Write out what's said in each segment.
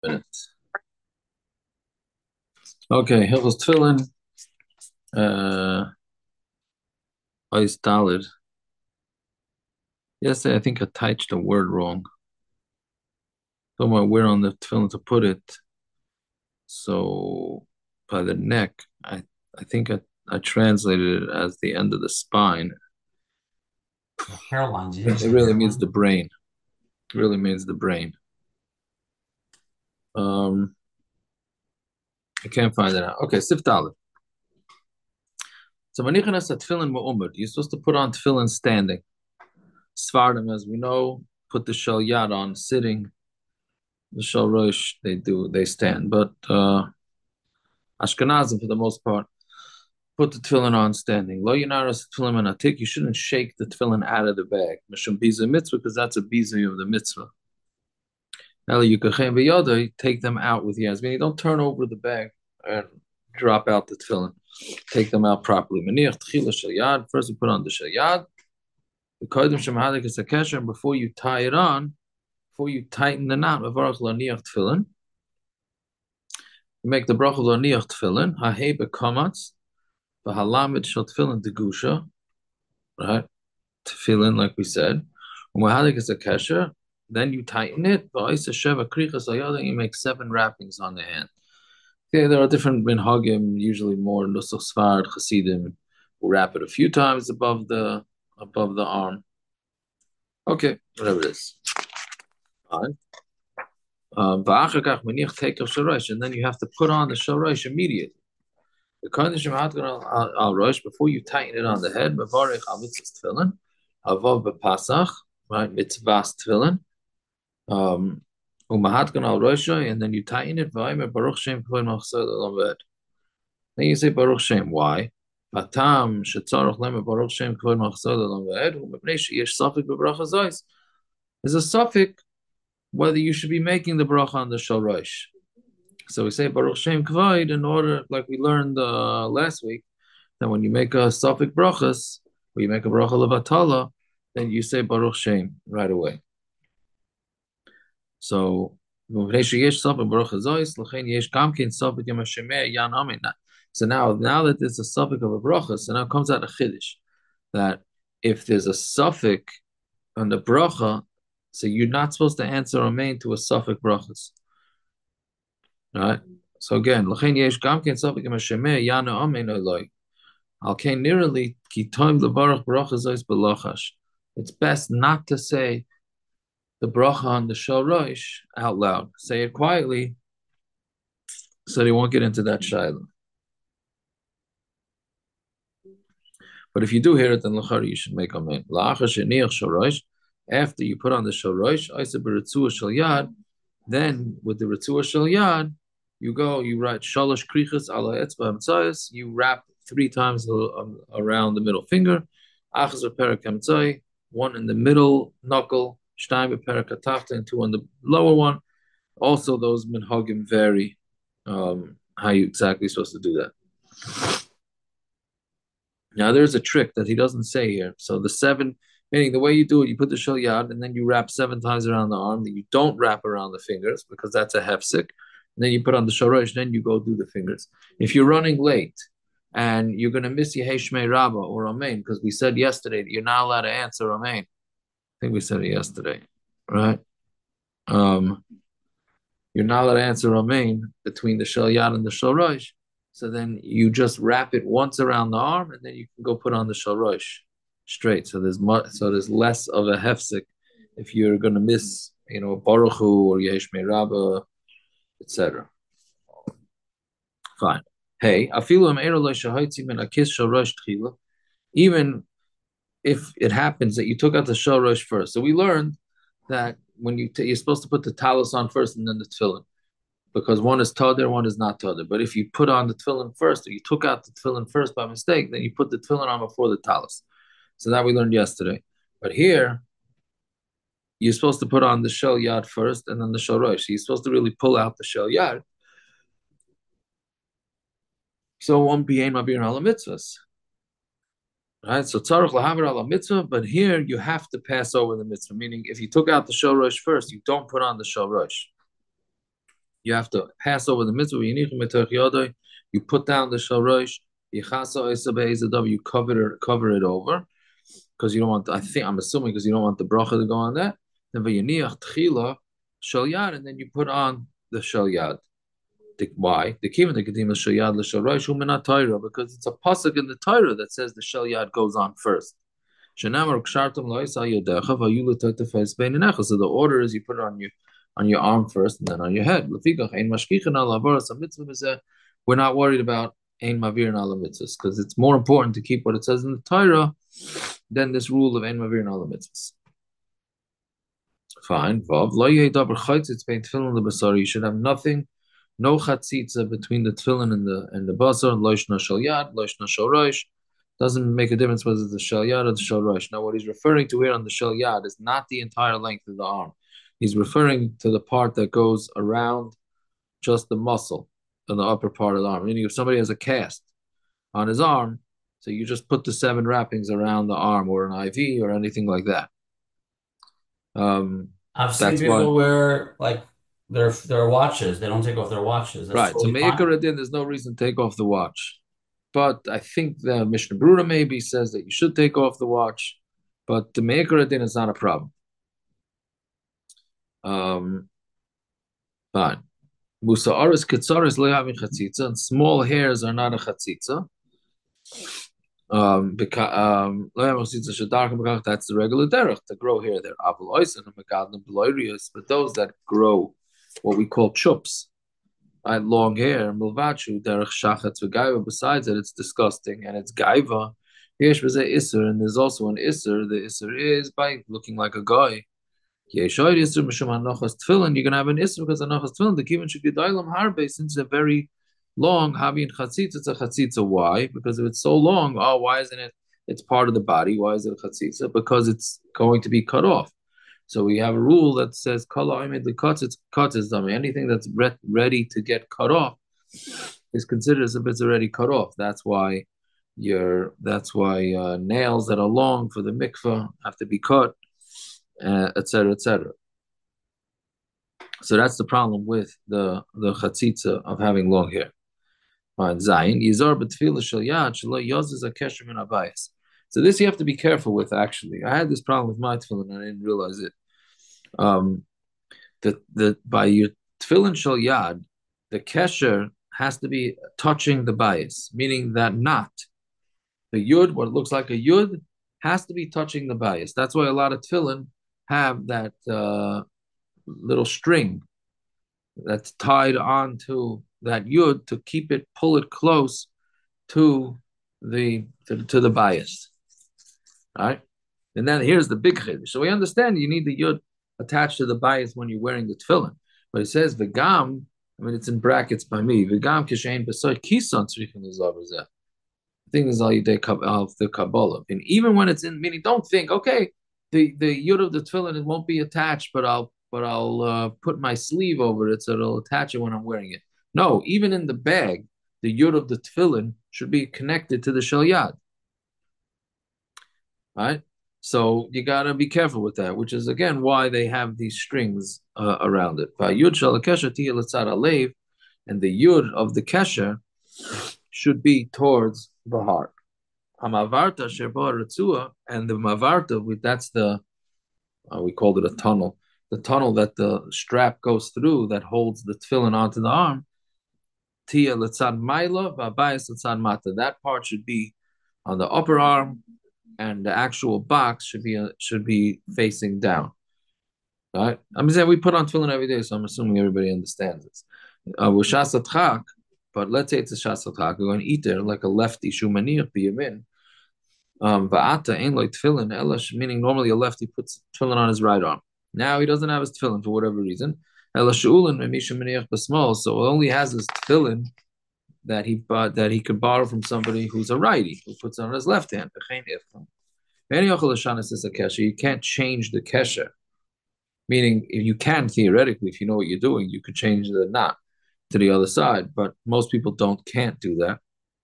Minutes. Okay, Hilchos Tefillin, Ois Dalid. Yesterday, I think I typed a word wrong. Don't know where on the tefillin to put it. So by the neck, I think I translated it as the end of the spine. The hairline. Did you It say really means the hairline? brain. It really means the brain. Um, I can't find it out. Okay, Sif Dalid. So Manichanas at tefillin mu'umad. You're supposed to put on tefillin standing. Svardim, as we know, put the shel yad on sitting. The shel rosh they stand, but Ashkenazim for the most part put the tefillin on standing. Lo yinaras tefillin and atik. You shouldn't shake the tefillin out of the bag. Mishum biza mitzvah because that's a biza of the mitzvah. Now you take them out with yasmin. Don't turn over the bag and drop out the tefillin. Take them out properly. Maniach tchila shel yad. First you put on the shel yad. The kodim shemahadik is a kesher, and before you tie it on, before you tighten the knot, avarach laniach tefillin. You make the bracha laniach tefillin. Hahei bekamatz. V'halamid shel tefillin degusha. Right? Tefillin, like we said. Umahadik is a kesher. Then you tighten it. V'oisa sheva krichas ayada. You make 7 wrappings on the hand. Okay, there are different minhagim, usually more nusach sfard chasidim, who wrap it a few times above the arm. Okay, whatever it is. Fine. And then you have to put on the shorosh immediately. The condition al rosh before you tighten it on the head. Mevarich al mitzvah tefillin, avav bepasach, right? Mitzvah tefillin. Umahatkan al rosh, and then you tighten it. Vaymer baruch shem kol machzor l'lamed. Then you say baruch shem. Why? Patam shetzarach lemer baruch shem kol machzor l'lamed. Umepnei sheyesh safik bebracha zois. There's a suffix whether you should be making the bracha on the shorosh. So we say Baruch Shem Kavod in order, like we learned last week, that when you make a suffix brachas, or you make a bracha levatala, then you say Baruch Shem right away. So so now that there's a suffix of a bracha, so now comes out a chiddush that if there's a suffix on the bracha, so you're not supposed to answer amen to a suffix brachas. Right? So again, l'chein yesh gam ken safek im shemeh yana amen oloi. Al ken nirali ki toim lebarach bracha zois belachash. It's best not to say the bracha on the shel rosh out loud. Say it quietly so they won't get into that shiloh. But if you do hear it, then l'chari you should make amen. La'achar sheniach shel rosh. After you put on the shel rosh, oisa b'ritzua shel yad. Then with the ritzua shel yad, you write shalosh krichas ala etzba hamtzayis. You wrap 3 times around the middle finger. Achas v'perak hamtzay, 1 in the middle knuckle, shtayim v'perak hatachta, and 2 on the lower one. Also, those minhagim vary how you exactly supposed to do that. Now, there's a trick that he doesn't say here. So the 7, meaning the way you do it, you put the shel yad and then you wrap 7 times around the arm. Then you don't wrap around the fingers because that's a hefsek. And then you put on the shorosh, then you go do the fingers. If you're running late and you're going to miss Yehei Shmei Rabbah or Amen, because we said yesterday that you're not allowed to answer Amen. I think we said it yesterday, right? Um, you're not allowed to answer Amen between the shel yad and the shorosh. So then you just wrap it once around the arm, and then you can go put on the shorosh straight. So there's less of a hefsek if you're going to miss, Baruch Hu or Yesh Rabbah, etc. Fine. Hey, even if it happens that you took out the shorosh first. So we learned that when you're supposed to put the talus on first and then the tefillin, because one is tadir, one is not tadir. But if you put on the tefillin first, or you took out the tefillin first by mistake, then you put the tefillin on before the talus. So that we learned yesterday. But here, you're supposed to put on the shel yad first and then the shel rosh. You're supposed to really pull out the shel yad. So it won't be ein mabir ala mitzvahs. Right? So tzarich lahaver ala mitzvah, but here you have to pass over the mitzvah. Meaning, if you took out the shel rosh first, you don't put on the shel rosh. You have to pass over the mitzvah. You put down the shalrosh. You cover it over because you don't want. I'm assuming because you don't want the bracha to go on that. Then v'yiniach tchila shalyad, and then you put on the shalyad. Why? The kivin the kedima shalyad l'shalrosh u'minat Torah because it's a pasuk in the Torah that says the shalyad goes on first. So the order is you put it on your arm first and then on your head. We're not worried about ein mavir and ala mitzvahs because it's more important to keep what it says in the Torah than this rule of ein mavir and ala mitzvahs. Fine. You should have nothing, no chatzitza between the tefillin and the basar. Loishna shal yad, loishna shal rosh. Doesn't make a difference whether it's the shal yad or the shal rosh. Now, what he's referring to here on the shal yad is not the entire length of the arm. He's referring to the part that goes around just the muscle in the upper part of the arm. Meaning, if somebody has a cast on his arm, so you just put the 7 wrappings around the arm or an IV or anything like that. I've seen people wear like their watches. They don't take off their watches. That's right. totally So Me'ikar Adin, there's no reason to take off the watch. But I think the Mishnah Brura maybe says that you should take off the watch. But the Me'ikar Adin is not a problem. Fine. Musa Aris Ketzaris Lehavin Chatzitza, and small hairs are not a Chatzitza. That's the regular derech to grow hair there. But those that grow what we call chups, right, long hair, milvachu derech shachatz v'gaiva. Besides that, it's disgusting and it's gaiva. Yesh b'zeh iser, and there's also an iser. The iser is by looking like a guy. Yeshoyr iser mishum hanochas tefillin. You're gonna have an iser because hanochas tefillin. The kivin should be dailam harbe since they're very long. Habi and chatzitza, it's a chatzitza. Why? Because if it's so long, why isn't it? It's part of the body. Why is it a chatzitza? Because it's going to be cut off. So we have a rule that says kala imid the cuts. It's cut is dummy. Anything that's ready to get cut off is considered as if it's already cut off. That's why nails that are long for the mikvah have to be cut, etc., etc. So that's the problem with the chatzitza of having long hair. Zayin yizar b'tefillah shel yad shelo yozes a kesher min abayis. So this you have to be careful with. Actually, I had this problem with my tefillin and I didn't realize it. That by your tefillin shel yad, the kesher has to be touching the bias, meaning that not the yud, what looks like a yud, has to be touching the bias. That's why a lot of tefillin have that little string that's tied onto that yud to pull it close to the bias. All right, and then here's the big chiddush. So we understand you need the yud attached to the bias when you're wearing the tefillin, but it says v'gam. I mean, it's in brackets by me. V'gam kishein b'soy kisan tzrichin l'zav. Thing is al the Kabbalah, and even when it's in, meaning don't think, okay, the yud of the tefillin it won't be attached, but I'll put my sleeve over it so it'll attach it when I'm wearing it. No, even in the bag, the yud of the tefillin should be connected to the shel yad. Right? So you gotta be careful with that, which is again why they have these strings around it. Yud shel kesher tiyeh l'tzad alev, and the yud of the kesher should be towards the heart. Hamavarta sheba retzua, and the mavarta, that's the we called it a tunnel. The tunnel that the strap goes through that holds the tefillin onto the arm. Tia letzad maila v'abayis letzad mata. That part should be on the upper arm, and the actual box should be facing down. All right. I'm saying we put on tefillin every day, so I'm assuming everybody understands this. With shasat, but let's say it's a shasat chak. We're going to eat there like a lefty shumanir biyamin. Va'ata ain't like tefillin elash, meaning normally a lefty puts tefillin on his right arm. Now he doesn't have his tefillin for whatever reason. Elash shulin memisha maniach b'small, so he only has his tefillin that he could borrow from somebody who's a righty who puts it on his left hand. You can't change the kesher, meaning you can theoretically, if you know what you're doing, you could change the knot to the other side, but most people can't do that.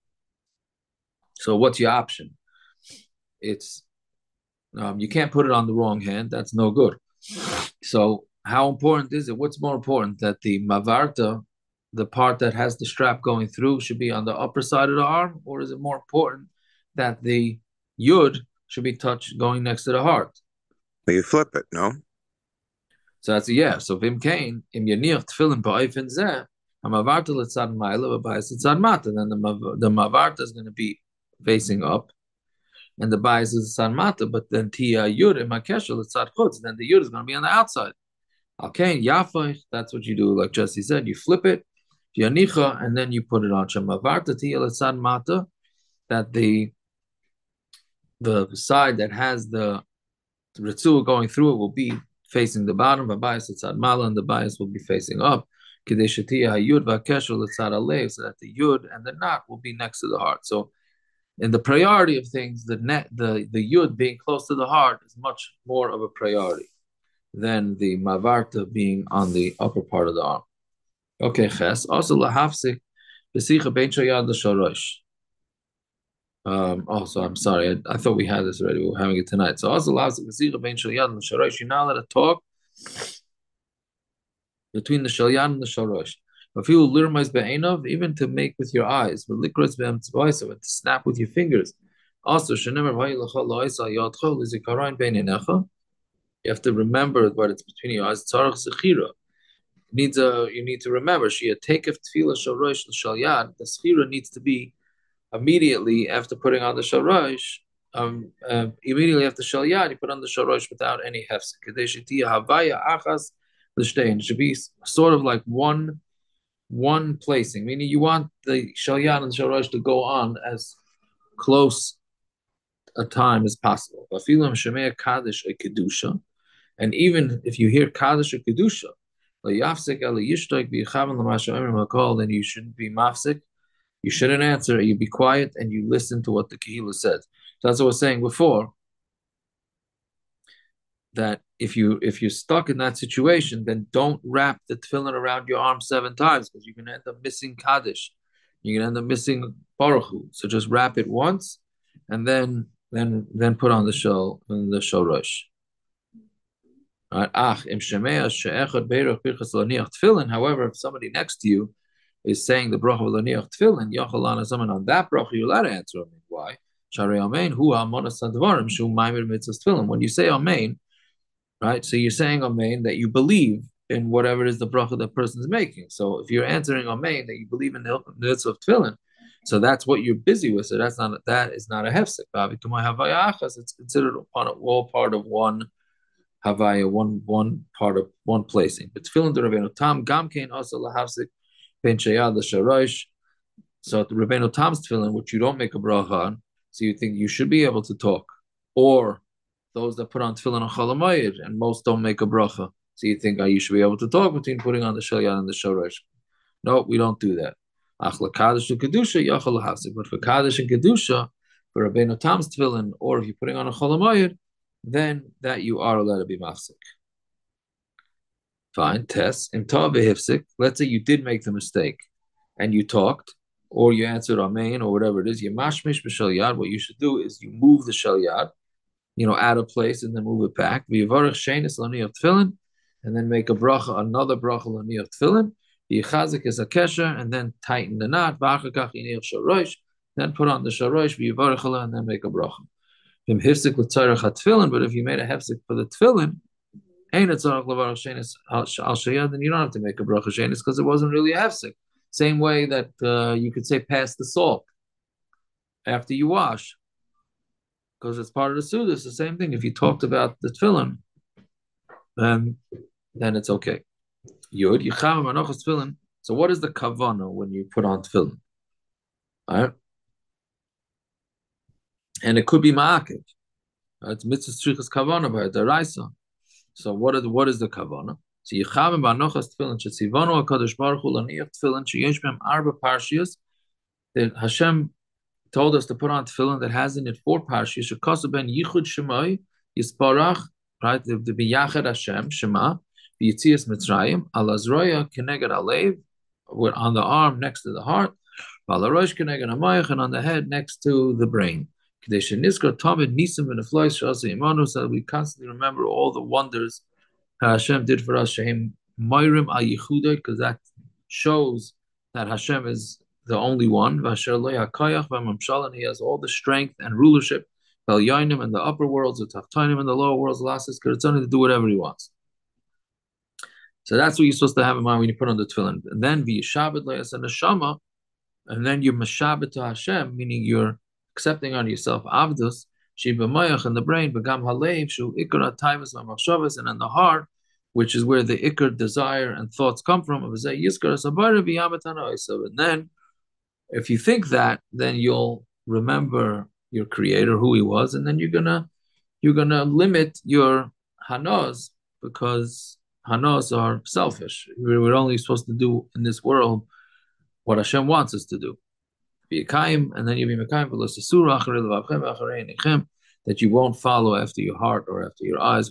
So what's your option? It's you can't put it on the wrong hand. That's no good. So How important is it? What's more important, that the mavarta, the part that has the strap going through, should be on the upper side of the arm, or is it more important that the yud should be touched going next to the heart? Well, you flip it, no? So that's a yeah. So vim kain im yanich tefillin ba'ofen zeh hamavarta letzad ma'ila v'bayis letzad mata. Then the mavarta is going to be facing up, and the bayis is letzad mata. But then tia yud im hakesher letzad chutz. Then the yud is going to be on the outside. Okay, yafach. That's what you do, like Jesse said. You flip it, yanicha, and then you put it on. Shemavarta tia letzad mata. That the side that has the ritzua going through it will be facing the bottom, v'bayis letzad mala, and the bayis will be facing up. Kidei shetia hayud v'akesher letzad alev, so that the yud and the knot will be next to the heart. So, in the priority of things, the yud being close to the heart is much more of a priority than the mavarta being on the upper part of the arm. Okay, ches. Also, lahafsik b'sicha bein shayad l'shorosh. Also, I'm sorry. I thought we had this already. We were having it tonight. So also allows the bein shalyad and the shorosh. You're not allowed to talk between the shalyad and the shorosh. If you lirmais be'enov, even to make with your eyes, but likros be'emtzvayso, to snap with your fingers. Also, shenemer v'ayilachol lo'isa yadchol izikaron bein enecha. You have to remember what it's between your eyes. Tzarach zechira. You need to remember. She take of tefillah shorosh l'shalyad. The zechira needs to be immediately after putting on the shorosh, immediately after shalyad, you put on the shorosh without any hefsek. It should be sort of like one placing, meaning you want the shalyad and the shorosh to go on as close a time as possible. And even if you hear kaddish or kedusha, then you shouldn't be mafsik. You shouldn't answer. You be quiet and you listen to what the Kehillah says. So that's what I was saying before. That if you're stuck in that situation, then don't wrap the tefillin around your arm 7 times, because you're going to end up missing Kaddish. You're going to end up missing Baruch Hu. So just wrap it once, and then put on the shorosh. Right? However, if somebody next to you is saying the bracha v'laniach tefillin, yachal someone on that bracha, you're allowed to answer amen. Why? Sharei amen hu ha'monas hadvarim shu maimer mitzvahs tefillin. When you say amen, right? So you're saying amen that you believe in whatever it is the bracha that person is making. So if you're answering amen that you believe in the mitzvah of tefillin, so that's what you're busy with. So that is not a hefsek. It's considered all part of one havaya, one part of one placing. But tefillin to Rabbeinu Tam gamkein also lahafsek. So at the Rabbeinu Tam's tefillin, which you don't make a bracha on, so you think you should be able to talk, or those that put on tefillin on Chol Hamoed, and most don't make a bracha, so you think you should be able to talk between putting on the shalyad and the shorosh. No, we don't do that. But for kaddish and kedusha, for Rabbeinu Tam's tefillin, or if you're putting on a Chol Hamoed, then that you are allowed to be mafsik. Fine, test. Let's say you did make the mistake and you talked, or you answered amen, or whatever it is. You mashmish b'shalyad. What you should do is you move the shalyad, out of place, and then move it back. V'yivarech shenis l'niyach tefillin, and then make another bracha l'niyach tefillin. V'yichazik is a kesher, and then tighten the knot. V'achakach yiniyach shorosh, then put on the shorosh. V'yivarech ala, and then make a bracha. V'im hifsik l'tzarech ha-tefillin, but if you made a hefsik for the tefillin, then you don't have to make a bracha shenis, because it wasn't really a hefsek. Same way that you could say pass the salt after you wash, because it's part of the suda. It's the same thing. If you talked about the tefillin, then it's okay. Yud yicham manochas tefillin. So what is the kavana when you put on tefillin? All right, and it could be ma'akev. It's mitzvah strichas kavana by deraisa. So what is the kavana? So Yichavim ba'anochas tefillin shetzivanu HaKadosh Baruch Hu l'niach tefillin sheyesh b'hem arba parshiyos, that Hashem told us to put on tefillin that has in it 4 parshiyos. Shekasu ben Yichud Shemai Yisparach, right? The biyachad Hashem Shema v'yitzias Mitzrayim al azroya keneged alev, on the arm next to the heart, al harosh keneged hamayach, and on the head next to the brain. So that we constantly remember all the wonders Hashem did for us Shehem Moirim al Yichudai, because that shows that Hashem is the only one. Vasher lo yakayach v'mamshalan, he has all the strength and rulership. Vel Yainim in the upper worlds, the Tachtainim in the lower worlds, Lasses Kiritzani, to do whatever he wants. So that's what you're supposed to have in mind when you put on the tefillin. And then v'yishabed le'as neshama, and then you're mashabed to Hashem, meaning you're accepting on yourself avdus shiba mayach in the brain, begam halev shu ikar taivas v'machshavas, and in the heart, which is where the ikar desire and thoughts come from. And then, if you think that, then you'll remember your Creator, who He was, and then you're gonna limit your hanos, because hanos are selfish. We're only supposed to do in this world what Hashem wants us to do. Be a kaim, and then you be mekayim that you won't follow after your heart or after your eyes.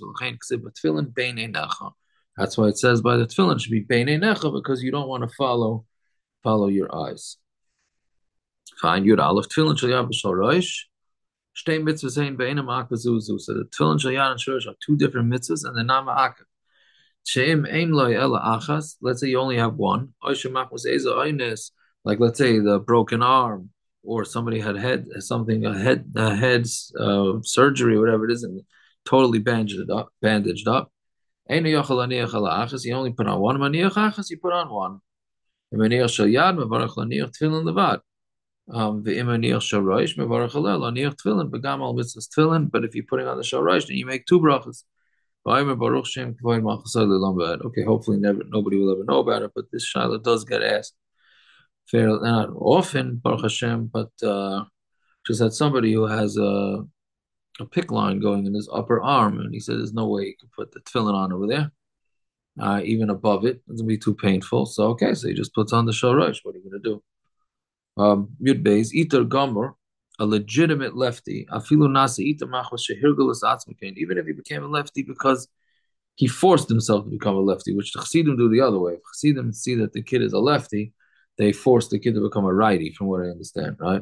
That's why it says by the tefillin should be beinei necha, because you don't want to follow your eyes. Fine, Yud Aleph tefillin shel yad b'shal roish. Shtei mitzvahs ein beinam akazuzu. So the tefillin shel yad and shel roish are two different mitzvahs, and they're not ma'akav. Sheim ein lo ela achas. Let's say you only have one. Like let's say the broken arm, or somebody had head surgery, whatever it is, and totally bandaged up. You only put on one. You put on one. But if you're putting on the shorosh, then you make two brachas. Okay, hopefully nobody will ever know about it, but this shaila does get asked fairly, not often, Baruch Hashem, but just had somebody who has a pick line going in his upper arm, and he said there's no way he could put the tefillin on over there, even above it. It's gonna be too painful. So okay, so he just puts on the shorosh. What are you gonna do? Yud Beis Iter Gomer, a legitimate lefty. Afilu Nasi Iter Machos Shehirgulas Atzmikein. Even if he became a lefty because he forced himself to become a lefty, which the Chassidim do the other way. If Chassidim see that the kid is a lefty, they force the kid to become a righty, from what I understand, right?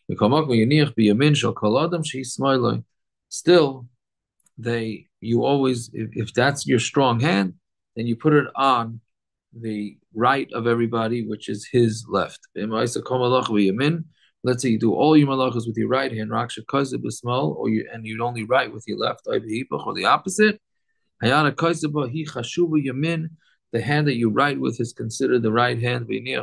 Still, you always, if that's your strong hand, then you put it on the right of everybody, which is his left. Let's say you do all your malachas with your right hand, and you'd only write with your left, or the opposite. The hand that you write with is considered the right hand, and you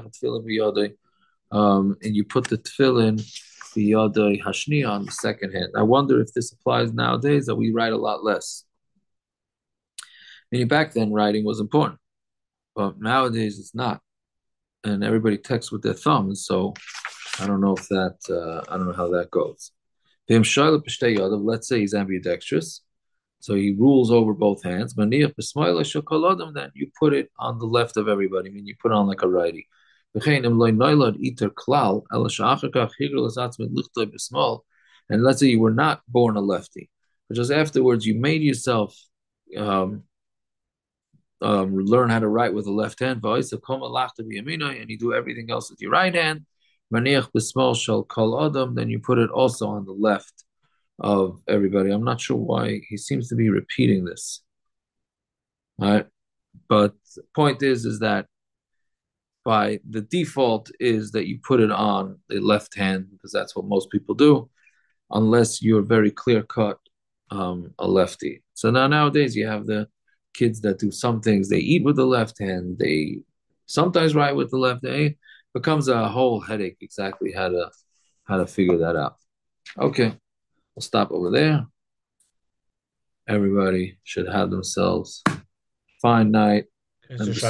put the tefillin hashni on the second hand. I wonder if this applies nowadays, that we write a lot less. Meaning back then, writing was important, but nowadays it's not, and everybody texts with their thumbs. So I don't know if that I don't know how that goes. Let's say he's ambidextrous, so he rules over both hands. Then you put it on the left of everybody. I mean, you put it on like a righty. And let's say you were not born a lefty, but just afterwards you made yourself learn how to write with the left hand, and you do everything else with your right hand. Then you put it also on the left of everybody. I'm not sure why he seems to be repeating this. All right, but the point is that by the default is that you put it on the left hand, because that's what most people do, unless you're very clear cut a lefty. So nowadays you have the kids that do some things. They eat with the left hand. They sometimes write with the left hand. It becomes a whole headache exactly how to figure that out. Okay, we'll stop over there. Everybody should have themselves a fine night.